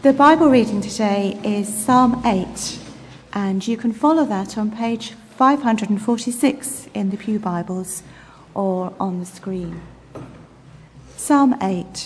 The Bible reading today is Psalm 8, and you can follow that on page 546 in the Pew Bibles or on the screen. Psalm 8.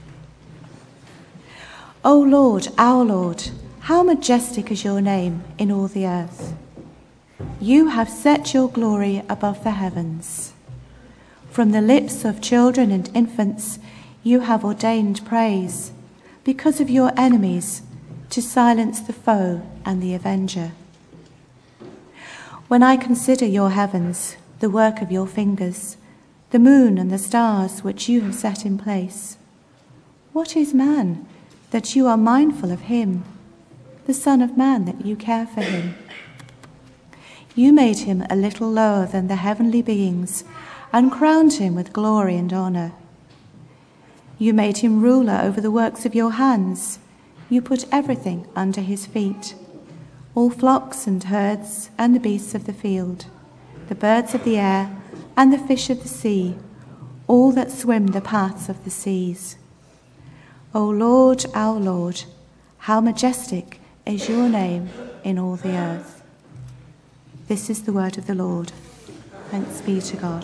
O Lord, our Lord, how majestic is your name in all the earth. You have set your glory above the heavens. From the lips of children and infants you have ordained praise, because of your enemies, to silence the foe and the avenger. When I consider your heavens, the work of your fingers, the moon and the stars which you have set in place, what is man that you are mindful of him, the Son of Man that you care for him? You made him a little lower than the heavenly beings and crowned him with glory and honor. You made him ruler over the works of your hands. You put everything under his feet, all flocks and herds and the beasts of the field, the birds of the air and the fish of the sea, all that swim the paths of the seas. O Lord, our Lord, how majestic is your name in all the earth. This is the word of the Lord. Thanks be to God.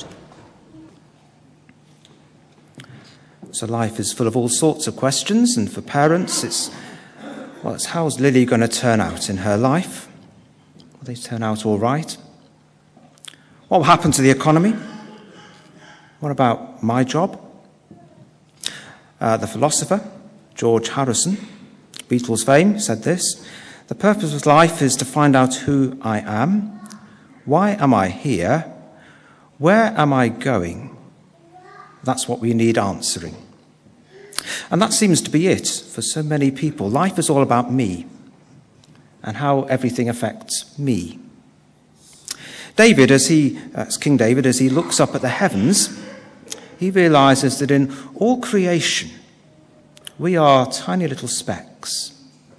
So life is full of all sorts of questions, and for parents it's how's Lily going to turn out in her life? Will they turn out all right? What will happen to the economy? What about my job? The philosopher George Harrison, Beatles fame, said this: "The purpose of life is to find out who I am. Why am I here? Where am I going? That's what we need answering." And that seems to be it for so many people. Life is all about me and how everything affects me. King David, as he looks up at the heavens, he realizes that in all creation, we are tiny little specks.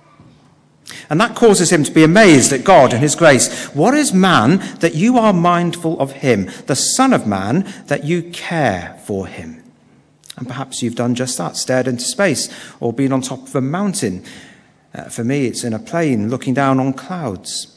And that causes him to be amazed at God and his grace. What is man that you are mindful of him, the Son of Man that you care for him? And perhaps you've done just that, stared into space or been on top of a mountain. For me, it's in a plane looking down on clouds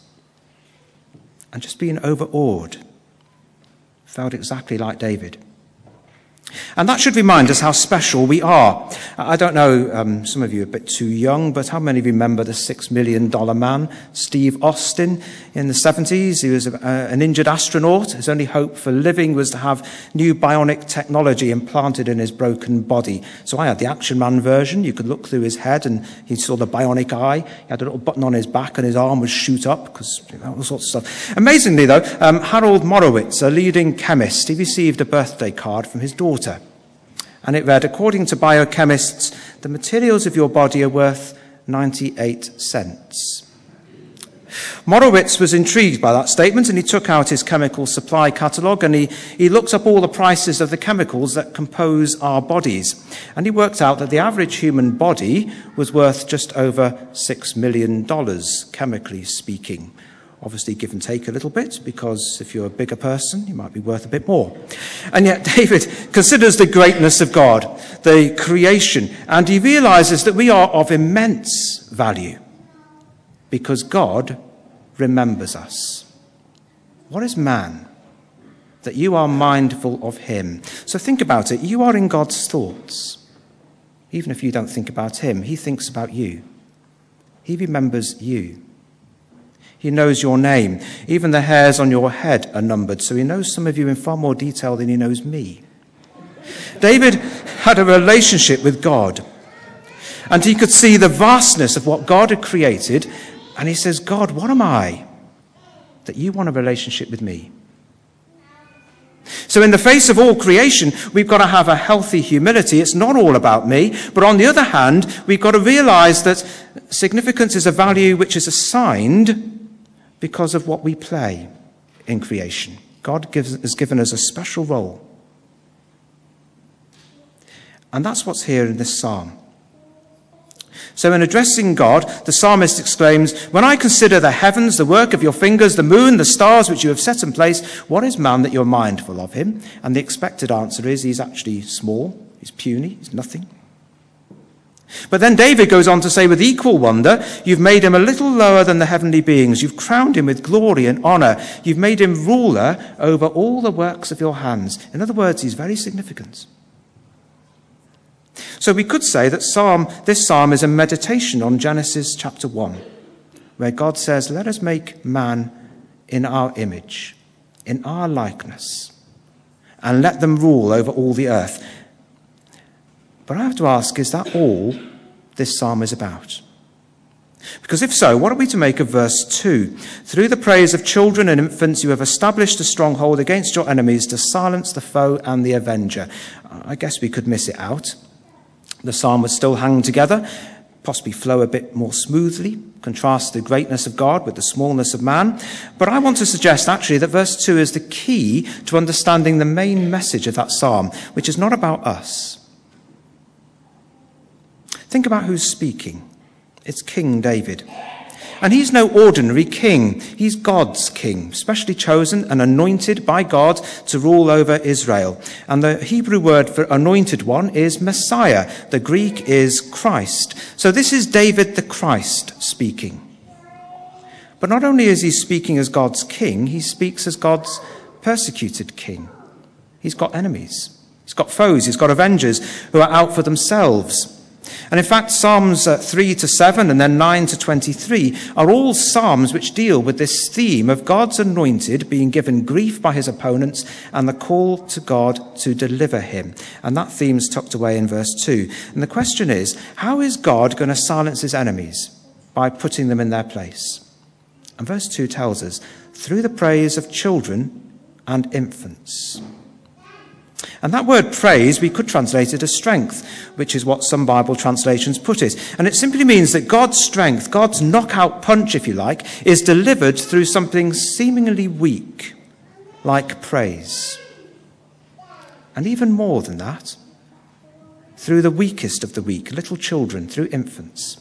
and just being overawed. Felt exactly like David. And that should remind us how special we are. I don't know, some of you are a bit too young, but how many remember the $6 million man, Steve Austin, in the 70s? He was an injured astronaut. His only hope for living was to have new bionic technology implanted in his broken body. So I had the Action Man version. You could look through his head and he saw the bionic eye. He had a little button on his back and his arm would shoot up, because all sorts of stuff. Amazingly, though, Harold Morowitz, a leading chemist, he received a birthday card from his daughter. And it read, "According to biochemists, the materials of your body are worth 98 cents. Morowitz was intrigued by that statement, and he took out his chemical supply catalogue and he looked up all the prices of the chemicals that compose our bodies. And he worked out that the average human body was worth just over $6 million, chemically speaking. Obviously give and take a little bit, because if you're a bigger person, you might be worth a bit more. And yet David considers the greatness of God, the creation, and he realizes that we are of immense value because God remembers us. What is man that you are mindful of him? So think about it. You are in God's thoughts. Even if you don't think about him, he thinks about you. He remembers you. He knows your name. Even the hairs on your head are numbered, so he knows some of you in far more detail than he knows me. David had a relationship with God, and he could see the vastness of what God had created, and he says, "God, what am I that you want a relationship with me?" So in the face of all creation, we've got to have a healthy humility. It's not all about me. But on the other hand, we've got to realize that significance is a value which is assigned because of what we play in creation. God has given us a special role. And that's what's here in this psalm. So in addressing God, the psalmist exclaims, "When I consider the heavens, the work of your fingers, the moon, the stars which you have set in place, what is man that you're mindful of him?" And the expected answer is he's actually small, he's puny, he's nothing. But then David goes on to say with equal wonder, you've made him a little lower than the heavenly beings. You've crowned him with glory and honor. You've made him ruler over all the works of your hands. In other words, he's very significant. So we could say that this psalm is a meditation on Genesis chapter 1, where God says, let us make man in our image, in our likeness, and let them rule over all the earth. But I have to ask, is that all this psalm is about? Because if so, what are we to make of verse 2? Through the praise of children and infants, you have established a stronghold against your enemies to silence the foe and the avenger. I guess we could miss it out. The psalm would still hang together, possibly flow a bit more smoothly, contrast the greatness of God with the smallness of man. But I want to suggest actually that verse 2 is the key to understanding the main message of that psalm, which is not about us. Think about who's speaking. It's King David. And he's no ordinary king. He's God's king, specially chosen and anointed by God to rule over Israel. And the Hebrew word for anointed one is Messiah. The Greek is Christ. So this is David the Christ speaking. But not only is he speaking as God's king, he speaks as God's persecuted king. He's got enemies. He's got foes. He's got avengers who are out for themselves. And in fact, Psalms 3 to 7 and then 9 to 23 are all psalms which deal with this theme of God's anointed being given grief by his opponents and the call to God to deliver him. And that theme's tucked away in verse 2. And the question is, how is God going to silence his enemies? By putting them in their place. And verse 2 tells us, through the praise of children and infants. And that word praise, we could translate it as strength, which is what some Bible translations put it. And it simply means that God's strength, God's knockout punch, if you like, is delivered through something seemingly weak, like praise. And even more than that, through the weakest of the weak, little children, through infants.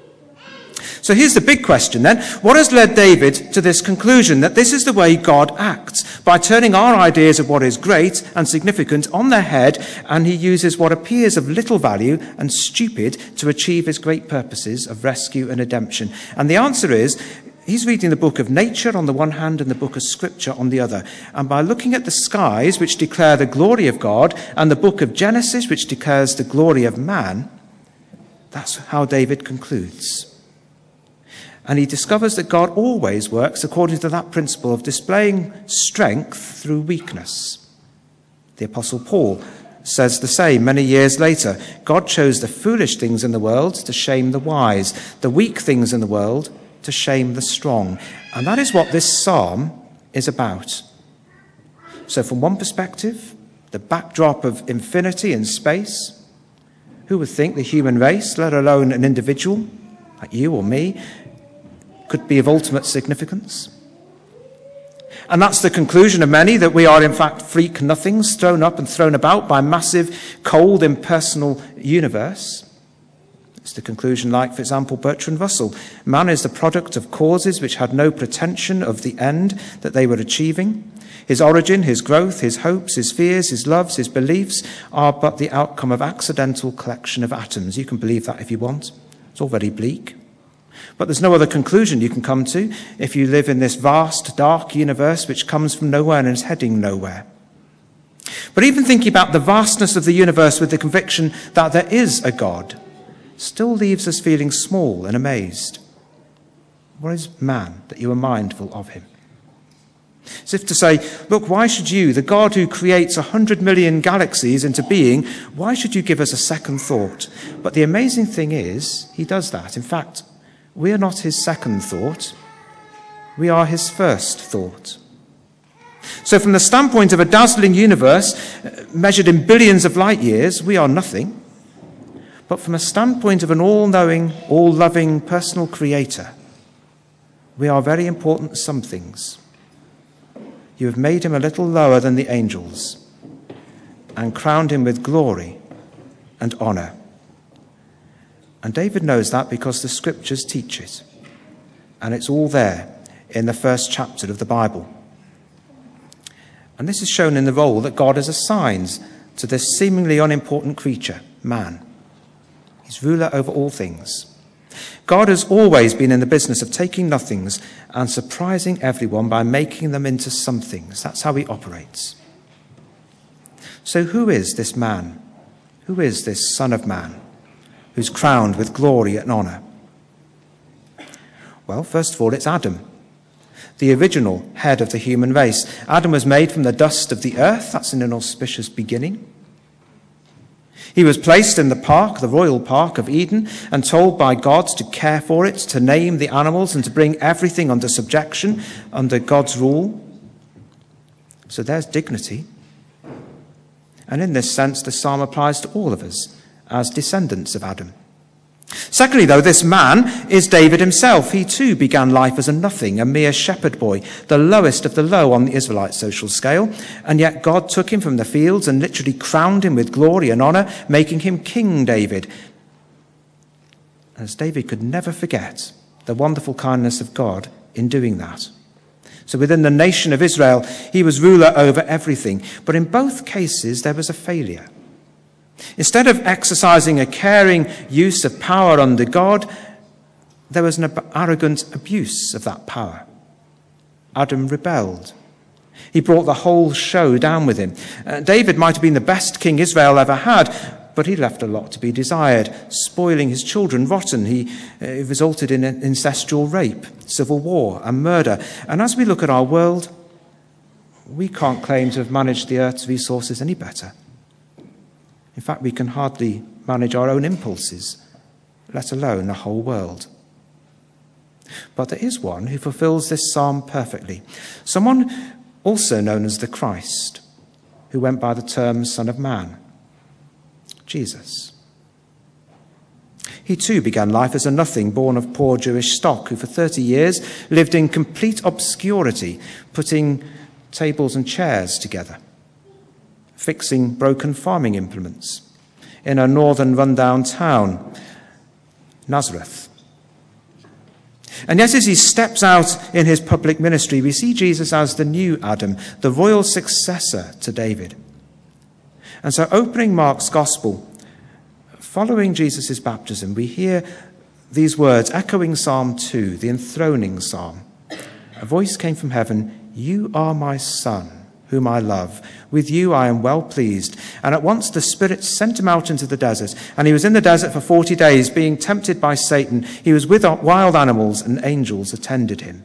So here's the big question then. What has led David to this conclusion that this is the way God acts, by turning our ideas of what is great and significant on their head, and he uses what appears of little value and stupid to achieve his great purposes of rescue and redemption? And the answer is, he's reading the book of nature on the one hand and the book of scripture on the other. And by looking at the skies, which declare the glory of God, and the book of Genesis, which declares the glory of man, that's how David concludes. And he discovers that God always works according to that principle of displaying strength through weakness. The Apostle Paul says the same many years later. God chose the foolish things in the world to shame the wise, the weak things in the world to shame the strong. And that is what this psalm is about. So from one perspective, the backdrop of infinity and space, who would think the human race, let alone an individual like you or me, could be of ultimate significance? And that's the conclusion of many, that we are in fact freak nothings thrown up and thrown about by massive, cold, impersonal universe. It's the conclusion, like, for example, Bertrand Russell. Man is the product of causes which had no pretension of the end that they were achieving. His origin, his growth, his hopes, his fears, his loves, his beliefs are but the outcome of accidental collection of atoms. You can believe that if you want. It's all very bleak. But there's no other conclusion you can come to if you live in this vast, dark universe which comes from nowhere and is heading nowhere. But even thinking about the vastness of the universe with the conviction that there is a God still leaves us feeling small and amazed. What is man that you are mindful of him? As if to say, look, why should you, the God who creates 100 million galaxies into being, why should you give us a second thought? But the amazing thing is, he does that. In fact, we are not his second thought. We are his first thought. So from the standpoint of a dazzling universe measured in billions of light years, we are nothing. But from a standpoint of an all-knowing, all-loving personal creator, we are very important somethings. You have made him a little lower than the angels and crowned him with glory and honor. And David knows that because the scriptures teach it. And it's all there in the first chapter of the Bible. And this is shown in the role that God has assigned to this seemingly unimportant creature, man. He's ruler over all things. God has always been in the business of taking nothings and surprising everyone by making them into somethings. That's how he operates. So who is this man? Who is this Son of Man who's crowned with glory and honour? Well, first of all, it's Adam, the original head of the human race. Adam was made from the dust of the earth. That's an inauspicious beginning. He was placed in the park, the royal park of Eden, and told by God to care for it, to name the animals, and to bring everything under subjection, under God's rule. So there's dignity. And in this sense, the psalm applies to all of us as descendants of Adam. Secondly, though, this man is David himself. He too began life as a nothing, a mere shepherd boy, the lowest of the low on the Israelite social scale. And yet God took him from the fields and literally crowned him with glory and honour, making him King David. As David could never forget the wonderful kindness of God in doing that. So within the nation of Israel, he was ruler over everything. But in both cases, there was a failure. Instead of exercising a caring use of power under God, there was an arrogant abuse of that power. Adam rebelled. He brought the whole show down with him. David might have been the best king Israel ever had, but he left a lot to be desired, spoiling his children rotten. He resulted in incestual rape, civil war, and murder. And as we look at our world, we can't claim to have managed the earth's resources any better. In fact, we can hardly manage our own impulses, let alone the whole world. But there is one who fulfills this psalm perfectly. Someone also known as the Christ, who went by the term Son of Man. Jesus. He too began life as a nothing, born of poor Jewish stock, who for 30 years lived in complete obscurity, putting tables and chairs together, fixing broken farming implements in a northern rundown town, Nazareth. And yet as he steps out in his public ministry, we see Jesus as the new Adam, the royal successor to David. And so opening Mark's Gospel, following Jesus' baptism, we hear these words echoing Psalm 2, the enthroning psalm. A voice came from heaven, "You are my Son, whom I love. With you I am well pleased." And at once the Spirit sent him out into the desert. And he was in the desert for 40 days, being tempted by Satan. He was with wild animals, and angels attended him.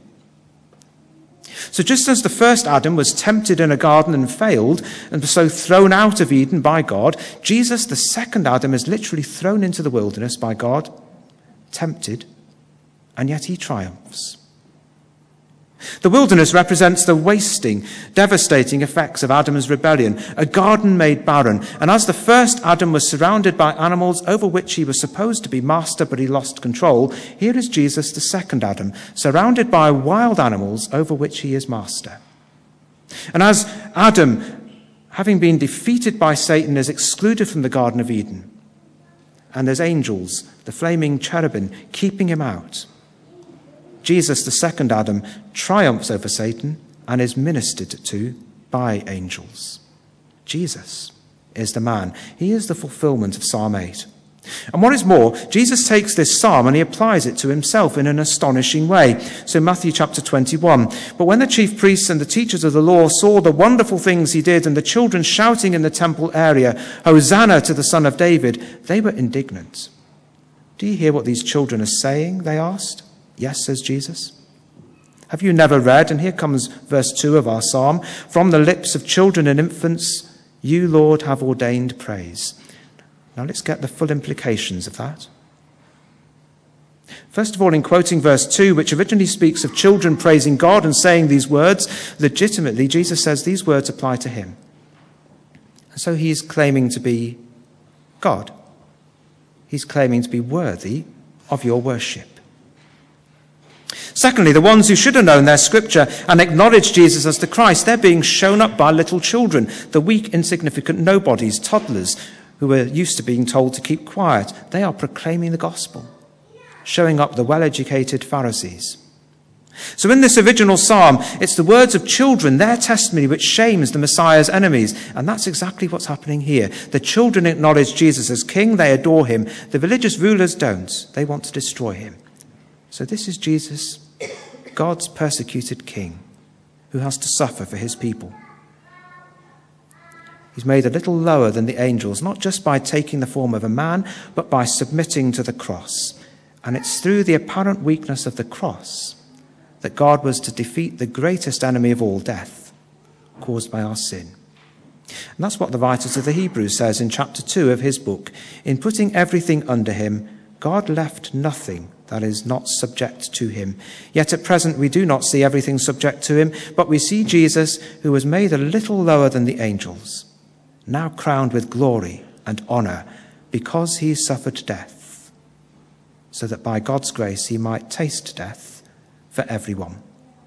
So just as the first Adam was tempted in a garden and failed, and was so thrown out of Eden by God, Jesus, the second Adam, is literally thrown into the wilderness by God, tempted, and yet he triumphs. The wilderness represents the wasting, devastating effects of Adam's rebellion, a garden made barren. And as the first Adam was surrounded by animals over which he was supposed to be master, but he lost control, here is Jesus, the second Adam, surrounded by wild animals over which he is master. And as Adam, having been defeated by Satan, is excluded from the Garden of Eden, and there's angels, the flaming cherubim, keeping him out, Jesus, the second Adam, triumphs over Satan and is ministered to by angels. Jesus is the man. He is the fulfillment of Psalm 8. And what is more, Jesus takes this psalm and he applies it to himself in an astonishing way. So Matthew chapter 21, "But when the chief priests and the teachers of the law saw the wonderful things he did and the children shouting in the temple area, 'Hosanna to the Son of David,' they were indignant." "Do you hear what these children are saying?" they asked. "Yes," says Jesus. "Have you never read," and here comes verse 2 of our psalm, "'From the lips of children and infants, you, Lord, have ordained praise.'" Now let's get the full implications of that. First of all, in quoting verse 2, which originally speaks of children praising God and saying these words, legitimately, Jesus says these words apply to him. And so he's claiming to be God. He's claiming to be worthy of your worship. Secondly, the ones who should have known their scripture and acknowledged Jesus as the Christ, they're being shown up by little children, the weak, insignificant nobodies, toddlers, who were used to being told to keep quiet. They are proclaiming the gospel, showing up the well-educated Pharisees. So in this original psalm, it's the words of children, their testimony, which shames the Messiah's enemies. And that's exactly what's happening here. The children acknowledge Jesus as king. They adore him. The religious rulers don't. They want to destroy him. So this is Jesus, God's persecuted king, who has to suffer for his people. He's made a little lower than the angels, not just by taking the form of a man, but by submitting to the cross. And it's through the apparent weakness of the cross that God was to defeat the greatest enemy of all, death, caused by our sin. And that's what the writer to the Hebrews says in chapter 2 of his book. In putting everything under him, God left nothing that is not subject to him. Yet at present we do not see everything subject to him, but we see Jesus, who was made a little lower than the angels, now crowned with glory and honor because he suffered death, so that by God's grace he might taste death for everyone.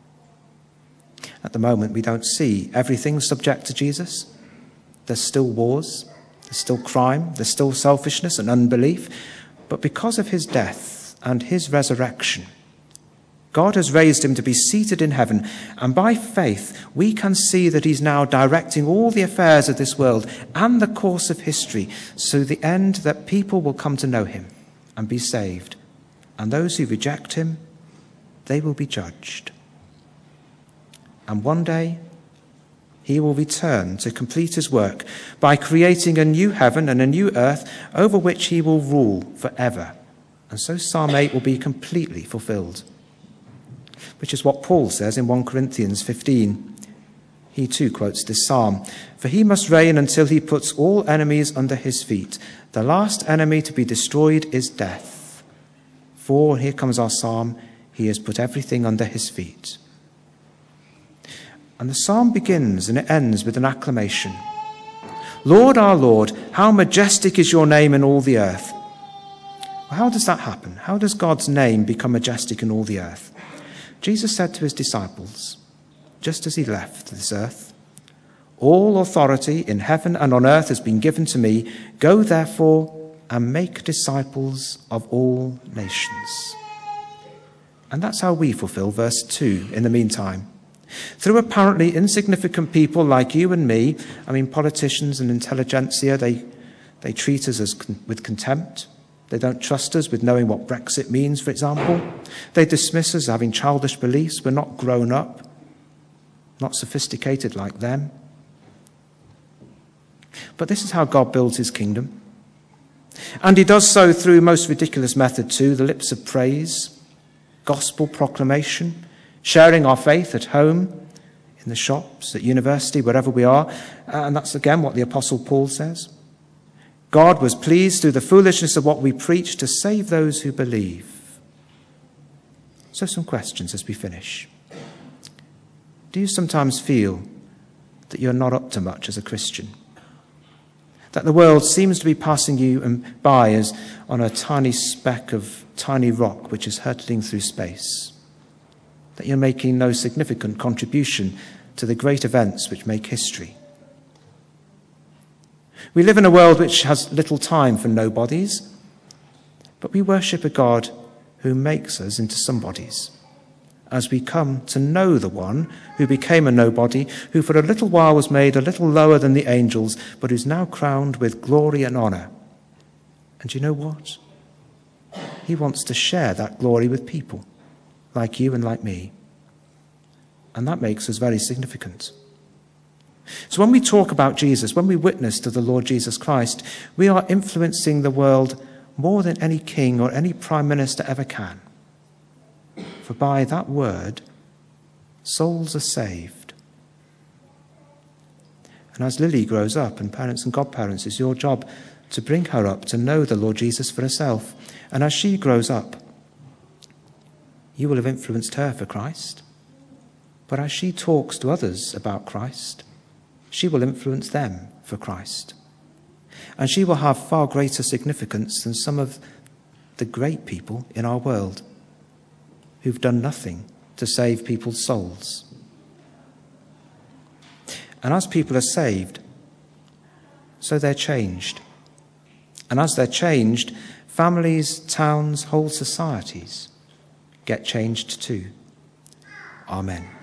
At the moment, we don't see everything subject to Jesus. There's still wars, there's still crime, there's still selfishness and unbelief. But because of his death and his resurrection, God has raised him to be seated in heaven. And by faith, we can see that he's now directing all the affairs of this world and the course of history, so the end that people will come to know him and be saved. And those who reject him, they will be judged. And one day, he will return to complete his work by creating a new heaven and a new earth over which he will rule forever. And so Psalm 8 will be completely fulfilled, which is what Paul says in 1 Corinthians 15. He too quotes this psalm. For he must reign until he puts all enemies under his feet. The last enemy to be destroyed is death. For, here comes our psalm, he has put everything under his feet. And the psalm begins and it ends with an acclamation. Lord, our Lord, how majestic is your name in all the earth. Well, how does that happen? How does God's name become majestic in all the earth? Jesus said to his disciples, just as he left this earth, all authority in heaven and on earth has been given to me. Go therefore and make disciples of all nations. And that's how we fulfill verse 2 in the meantime. Through apparently insignificant people like you and me, politicians and intelligentsia, they treat us with contempt. They don't trust us with knowing what Brexit means, for example. They dismiss us as having childish beliefs. We're not grown up, not sophisticated like them. But this is how God builds his kingdom. And he does so through a most ridiculous method too, the lips of praise, gospel proclamation, sharing our faith at home, in the shops, at university, wherever we are. And that's again what the Apostle Paul says. God was pleased through the foolishness of what we preach to save those who believe. So some questions as we finish. Do you sometimes feel that you're not up to much as a Christian? That the world seems to be passing you by as on a tiny speck of tiny rock which is hurtling through space? That you're making no significant contribution to the great events which make history? We live in a world which has little time for nobodies, but we worship a God who makes us into somebodies as we come to know the one who became a nobody, who for a little while was made a little lower than the angels, but is now crowned with glory and honor. And you know what? He wants to share that glory with people like you and like me. And that makes us very significant. So when we talk about Jesus, when we witness to the Lord Jesus Christ, we are influencing the world more than any king or any prime minister ever can. For by that word, souls are saved. And as Lily grows up, and parents and godparents, it's your job to bring her up to know the Lord Jesus for herself. And as she grows up, you will have influenced her for Christ. But as she talks to others about Christ, she will influence them for Christ. And she will have far greater significance than some of the great people in our world who've done nothing to save people's souls. And as people are saved, so they're changed. And as they're changed, families, towns, whole societies get changed too. Amen.